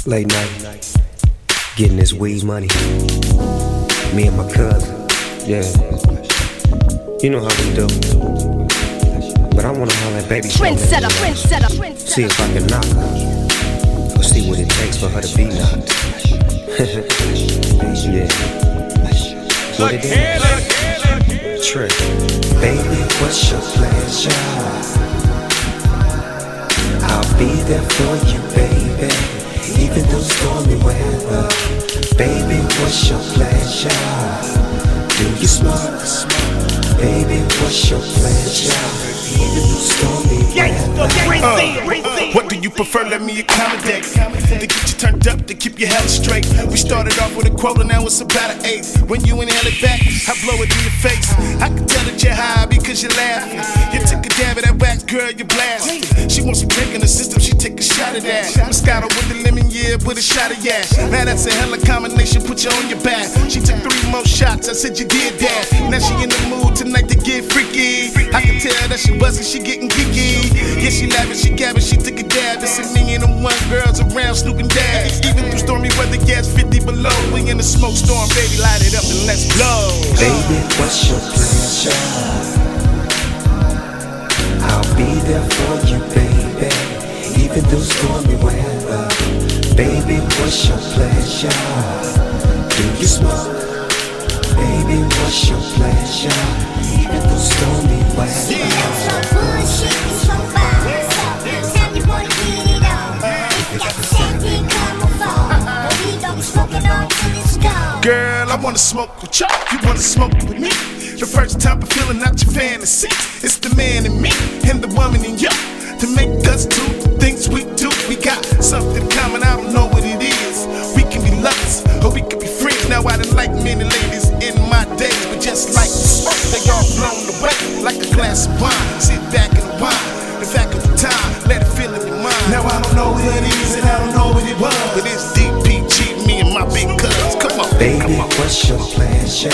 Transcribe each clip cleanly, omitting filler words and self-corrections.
Late night, getting this weed money. Me and my cousin, yeah. You know how we do. But I wanna holler at baby Trendsetter. See if I can knock her, or see what it takes for her to be knocked. Yeah. What it is? Trick. Baby, what's your pleasure? I'll be there for you, baby, even through stormy weather. Baby, what's your pleasure? Do you smoke? Baby, what's your pleasure? Even through stormy weather. What do you prefer? Let me accommodate. To get you turned up, to keep your head straight. We started off with a quota, now it's about an eighth. When you inhale it back, I blow it in your face. I can tell that you're high because you're laughing. You took a dab at that wax, girl, you blasted. She wants some drink in the system, she take a shot of that. Moscato with the lemon, yeah, with a shot of yash. Now that's a hella combination, put you on your back. She took 3 more shots, I said you did that. Now she in the mood tonight to get freaky. I can tell that she buzzing, she getting geeky. Yeah, she laughing, she gabbing, she took a dab. It's a me and them one girls around snooping dad. Even through stormy weather, gas 50 below. We in the smoke storm, baby, light it up and let's blow. Baby, what's your pleasure? I'll be there for you, baby, even through stormy weather. Baby, what's your pleasure? Do you smoke? Baby, what's your pleasure? Even through stormy weather. Girl, I wanna smoke with you, you wanna smoke with me. The first time I'm feeling out your fantasy. It's the man in me and the woman in you. To make us do the things we do. We got something common, I don't know what it is. We can be lovers, or we can be friends. Now I done like many ladies in my days, but just like the smoke, they all blown away like a glass of wine. Sit back and wine, the fact of the time, let it fill in your mind. Now I don't know what it is and I don't know what it was, but it's DPG, me and my big cuz. Come on, baby, what's your pleasure?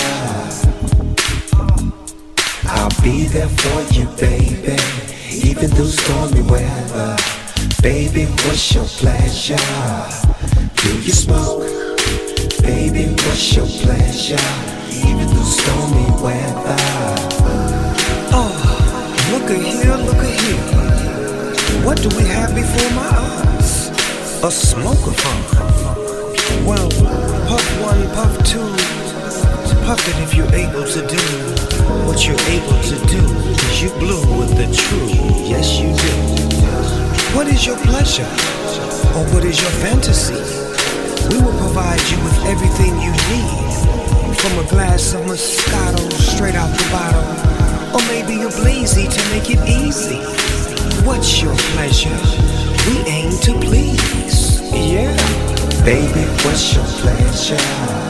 I'll be there for you, baby, even through stormy weather. Baby, what's your pleasure? Do you smoke? Baby, what's your pleasure? Even through stormy weather. Oh, look at here. What do we have before my eyes? A smoker phone. Well, puff 1, puff 2. Puff it if you're able to do what you're able to do. 'Cause you blew with the true, yes you do. What is your pleasure? Or what is your fantasy? We will provide you with everything you need. From a glass of Moscato straight out the bottle. Or maybe a blazy to make it easy. What's your pleasure? We aim to please, yeah. Baby, what's your pleasure?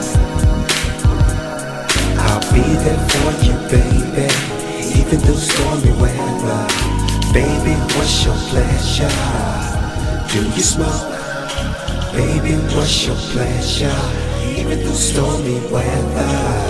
I'll be there for you, baby, even through stormy weather. Baby, what's your pleasure? Do you smoke? Baby, what's your pleasure? Even through stormy weather.